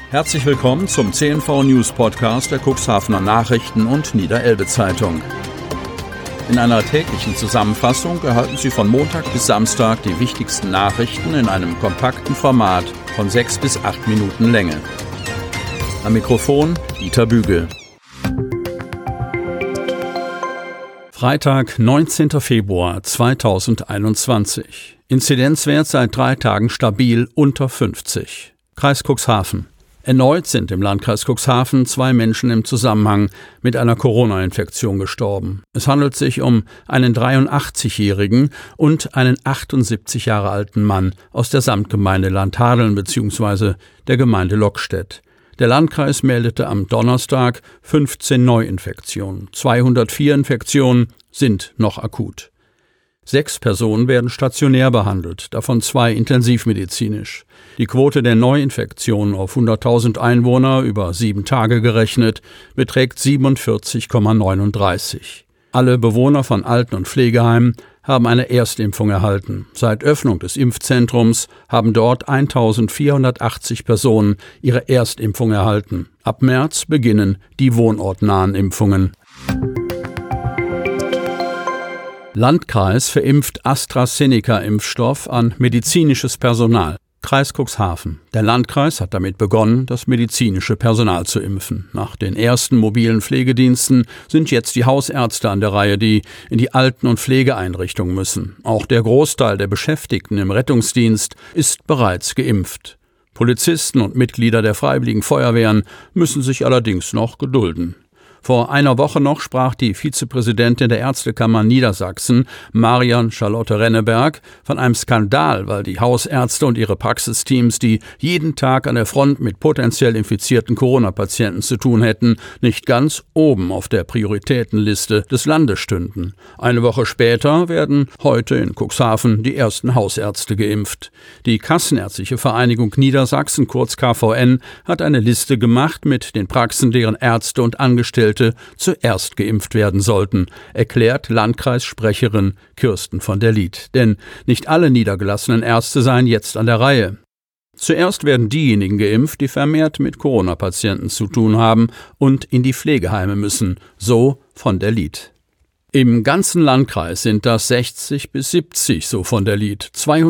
Herzlich willkommen zum CNV News Podcast der Cuxhavener Nachrichten und Niederelbe Zeitung. In einer täglichen Zusammenfassung erhalten Sie von Montag bis Samstag die wichtigsten Nachrichten in einem kompakten Format von 6 bis 8 Minuten Länge. Am Mikrofon Dieter Bügel. Freitag, 19. Februar 2021. Inzidenzwert seit 3 Tagen stabil unter 50. Kreis Cuxhaven. Erneut sind im Landkreis Cuxhaven 2 Menschen im Zusammenhang mit einer Corona-Infektion gestorben. Es handelt sich um einen 83-jährigen und einen 78 Jahre alten Mann aus der Samtgemeinde Landhadeln bzw. der Gemeinde Lockstedt. Der Landkreis meldete am Donnerstag 15 Neuinfektionen. 204 Infektionen sind noch akut. 6 Personen werden stationär behandelt, davon 2 intensivmedizinisch. Die Quote der Neuinfektionen auf 100.000 Einwohner über 7 Tage gerechnet beträgt 47,39. Alle Bewohner von Alten- und Pflegeheimen haben eine Erstimpfung erhalten. Seit Öffnung des Impfzentrums haben dort 1.480 Personen ihre Erstimpfung erhalten. Ab März beginnen die wohnortnahen Impfungen. Landkreis verimpft AstraZeneca-Impfstoff an medizinisches Personal. Kreis Cuxhaven. Der Landkreis hat damit begonnen, das medizinische Personal zu impfen. Nach den ersten mobilen Pflegediensten sind jetzt die Hausärzte an der Reihe, die in die Alten- und Pflegeeinrichtungen müssen. Auch der Großteil der Beschäftigten im Rettungsdienst ist bereits geimpft. Polizisten und Mitglieder der Freiwilligen Feuerwehren müssen sich allerdings noch gedulden. Vor einer Woche noch sprach die Vizepräsidentin der Ärztekammer Niedersachsen, Marion Charlotte Renneberg, von einem Skandal, weil die Hausärzte und ihre Praxisteams, die jeden Tag an der Front mit potenziell infizierten Corona-Patienten zu tun hätten, nicht ganz oben auf der Prioritätenliste des Landes stünden. Eine Woche später werden heute in Cuxhaven die ersten Hausärzte geimpft. Die Kassenärztliche Vereinigung Niedersachsen, kurz KVN, hat eine Liste gemacht mit den Praxen, deren Ärzte und Angestellte zuerst geimpft werden sollten, erklärt Landkreissprecherin Kirsten von der Lied. Denn nicht alle niedergelassenen Ärzte seien jetzt an der Reihe. Zuerst werden diejenigen geimpft, die vermehrt mit Corona-Patienten zu tun haben und in die Pflegeheime müssen, so von der Lied. Im ganzen Landkreis sind das 60 bis 70, so von der Lied.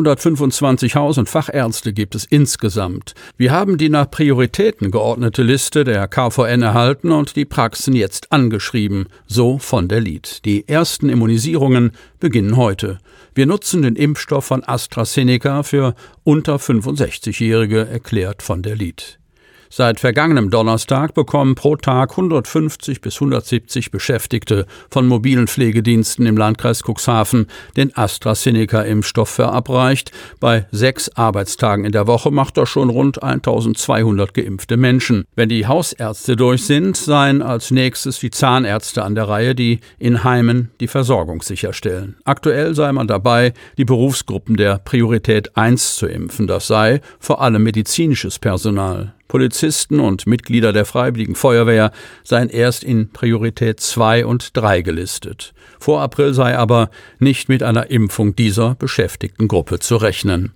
225 Haus- und Fachärzte gibt es insgesamt. Wir haben die nach Prioritäten geordnete Liste der KVN erhalten und die Praxen jetzt angeschrieben, so von der Lied. Die ersten Immunisierungen beginnen heute. Wir nutzen den Impfstoff von AstraZeneca für unter 65-Jährige, erklärt von der Lied. Seit vergangenem Donnerstag bekommen pro Tag 150 bis 170 Beschäftigte von mobilen Pflegediensten im Landkreis Cuxhaven den AstraZeneca-Impfstoff verabreicht. Bei 6 Arbeitstagen in der Woche macht das schon rund 1.200 geimpfte Menschen. Wenn die Hausärzte durch sind, seien als nächstes die Zahnärzte an der Reihe, die in Heimen die Versorgung sicherstellen. Aktuell sei man dabei, die Berufsgruppen der Priorität 1 zu impfen. Das sei vor allem medizinisches Personal. Polizisten und Mitglieder der Freiwilligen Feuerwehr seien erst in Priorität 2 und 3 gelistet. Vor April sei aber nicht mit einer Impfung dieser Beschäftigtengruppe zu rechnen.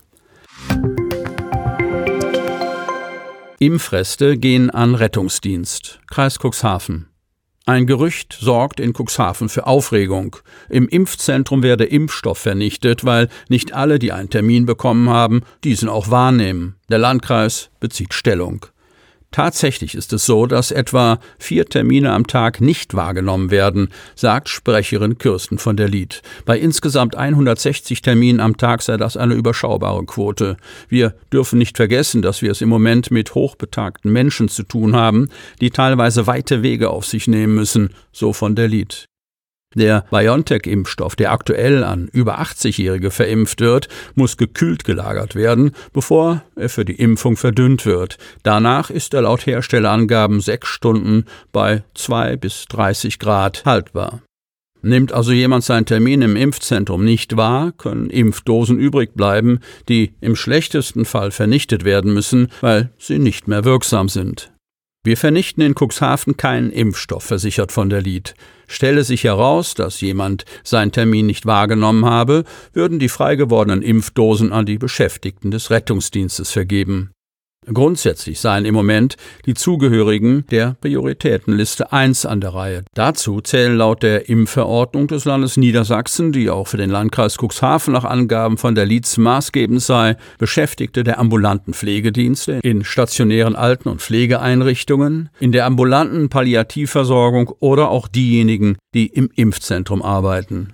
Impfreste gehen an Rettungsdienst. Kreis Cuxhaven. Ein Gerücht sorgt in Cuxhaven für Aufregung. Im Impfzentrum werde Impfstoff vernichtet, weil nicht alle, die einen Termin bekommen haben, diesen auch wahrnehmen. Der Landkreis bezieht Stellung. Tatsächlich ist es so, dass etwa 4 Termine am Tag nicht wahrgenommen werden, sagt Sprecherin Kirsten von der Lied. Bei insgesamt 160 Terminen am Tag sei das eine überschaubare Quote. Wir dürfen nicht vergessen, dass wir es im Moment mit hochbetagten Menschen zu tun haben, die teilweise weite Wege auf sich nehmen müssen, so von der Lied. Der BioNTech-Impfstoff, der aktuell an über 80-Jährige verimpft wird, muss gekühlt gelagert werden, bevor er für die Impfung verdünnt wird. Danach ist er laut Herstellerangaben 6 Stunden bei 2 bis 30 Grad haltbar. Nimmt also jemand seinen Termin im Impfzentrum nicht wahr, können Impfdosen übrig bleiben, die im schlechtesten Fall vernichtet werden müssen, weil sie nicht mehr wirksam sind. Wir vernichten in Cuxhaven keinen Impfstoff, versichert von der Lied. Stelle sich heraus, dass jemand seinen Termin nicht wahrgenommen habe, würden die frei gewordenen Impfdosen an die Beschäftigten des Rettungsdienstes vergeben. Grundsätzlich seien im Moment die Zugehörigen der Prioritätenliste 1 an der Reihe. Dazu zählen laut der Impfverordnung des Landes Niedersachsen, die auch für den Landkreis Cuxhaven nach Angaben von der Lietz maßgebend sei, Beschäftigte der ambulanten Pflegedienste in stationären Alten- und Pflegeeinrichtungen, in der ambulanten Palliativversorgung oder auch diejenigen, die im Impfzentrum arbeiten.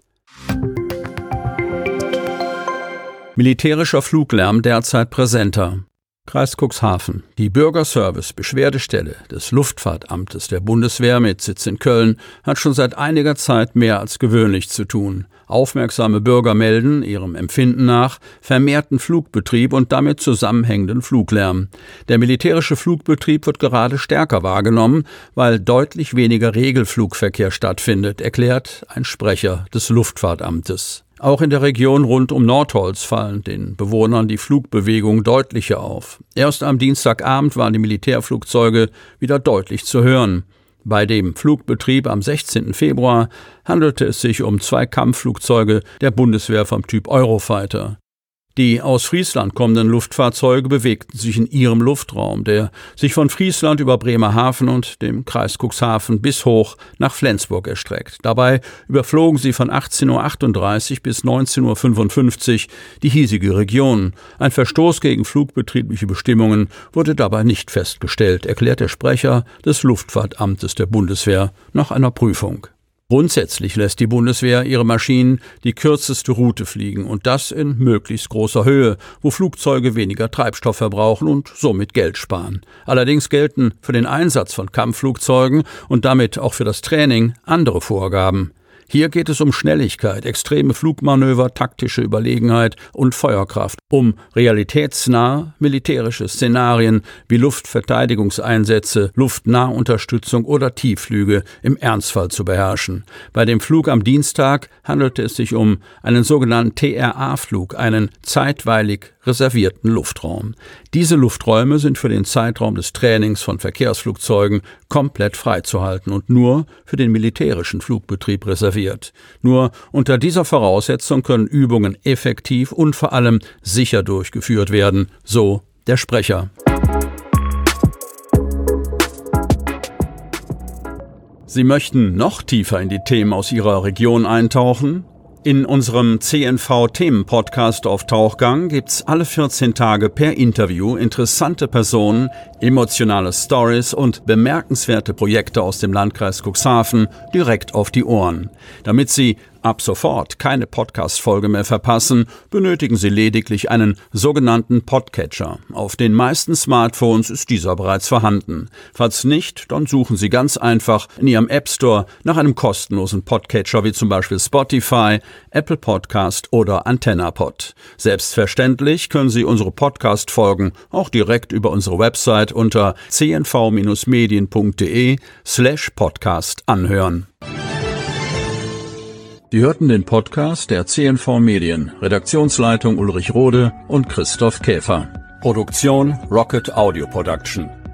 Militärischer Fluglärm derzeit präsenter. Kreis Cuxhaven. Die Bürgerservice-Beschwerdestelle des Luftfahrtamtes der Bundeswehr mit Sitz in Köln hat schon seit einiger Zeit mehr als gewöhnlich zu tun. Aufmerksame Bürger melden, ihrem Empfinden nach, vermehrten Flugbetrieb und damit zusammenhängenden Fluglärm. Der militärische Flugbetrieb wird gerade stärker wahrgenommen, weil deutlich weniger Regelflugverkehr stattfindet, erklärt ein Sprecher des Luftfahrtamtes. Auch in der Region rund um Nordholz fallen den Bewohnern die Flugbewegungen deutlicher auf. Erst am Dienstagabend waren die Militärflugzeuge wieder deutlich zu hören. Bei dem Flugbetrieb am 16. Februar handelte es sich um 2 Kampfflugzeuge der Bundeswehr vom Typ Eurofighter. Die aus Friesland kommenden Luftfahrzeuge bewegten sich in ihrem Luftraum, der sich von Friesland über Bremerhaven und dem Kreis Cuxhaven bis hoch nach Flensburg erstreckt. Dabei überflogen sie von 18:38 Uhr bis 19:55 Uhr die hiesige Region. Ein Verstoß gegen flugbetriebliche Bestimmungen wurde dabei nicht festgestellt, erklärt der Sprecher des Luftfahrtamtes der Bundeswehr nach einer Prüfung. Grundsätzlich lässt die Bundeswehr ihre Maschinen die kürzeste Route fliegen und das in möglichst großer Höhe, wo Flugzeuge weniger Treibstoff verbrauchen und somit Geld sparen. Allerdings gelten für den Einsatz von Kampfflugzeugen und damit auch für das Training andere Vorgaben. Hier geht es um Schnelligkeit, extreme Flugmanöver, taktische Überlegenheit und Feuerkraft, um realitätsnahe militärische Szenarien wie Luftverteidigungseinsätze, Luftnahunterstützung oder Tiefflüge im Ernstfall zu beherrschen. Bei dem Flug am Dienstag handelte es sich um einen sogenannten TRA-Flug, einen zeitweilig reservierten Luftraum. Diese Lufträume sind für den Zeitraum des Trainings von Verkehrsflugzeugen komplett freizuhalten und nur für den militärischen Flugbetrieb reserviert. Nur unter dieser Voraussetzung können Übungen effektiv und vor allem sicher durchgeführt werden, so der Sprecher. Sie möchten noch tiefer in die Themen aus Ihrer Region eintauchen? In unserem CNV-Themen-Podcast auf Tauchgang gibt's alle 14 Tage per Interview interessante Personen, emotionale Stories und bemerkenswerte Projekte aus dem Landkreis Cuxhaven direkt auf die Ohren. Damit Sie ab sofort keine Podcast-Folge mehr verpassen, benötigen Sie lediglich einen sogenannten Podcatcher. Auf den meisten Smartphones ist dieser bereits vorhanden. Falls nicht, dann suchen Sie ganz einfach in Ihrem App Store nach einem kostenlosen Podcatcher wie zum Beispiel Spotify, Apple Podcast oder AntennaPod. Selbstverständlich können Sie unsere Podcast-Folgen auch direkt über unsere Website unter cnv-medien.de/podcast anhören. Sie hörten den Podcast der CNV Medien, Redaktionsleitung Ulrich Rode und Christoph Käfer. Produktion Rocket Audio Production.